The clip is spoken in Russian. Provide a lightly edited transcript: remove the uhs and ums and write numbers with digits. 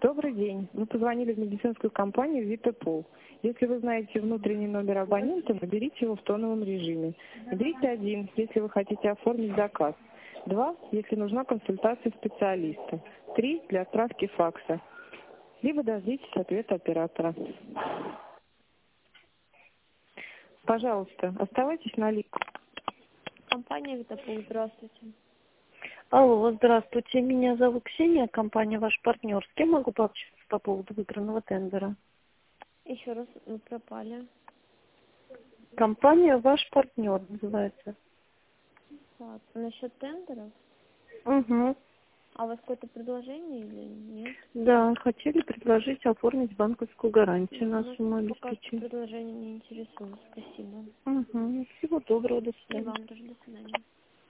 Добрый день. Вы позвонили в медицинскую компанию «Витапол». Если вы знаете внутренний номер абонента, наберите его в тоновом режиме. Наберите 1, если вы хотите оформить заказ. 2, если нужна консультация специалиста. 3, для отправки факса. Либо дождитесь ответа оператора. Пожалуйста, оставайтесь на линии. Компания «Витапол», здравствуйте. Алло, здравствуйте. Меня зовут Ксения, компания «Ваш партнер». С кем могу пообщаться по поводу выигранного тендера? Еще раз, вы пропали. Компания «Ваш партнер» называется. Так, насчет тендеров? Угу. А у вас какое-то предложение или нет? Да, хотели предложить оформить банковскую гарантию на Нас сумму пока что обеспечения. предложение не интересует. Спасибо. Угу. Всего доброго, до И свидания. вам тоже до свидания.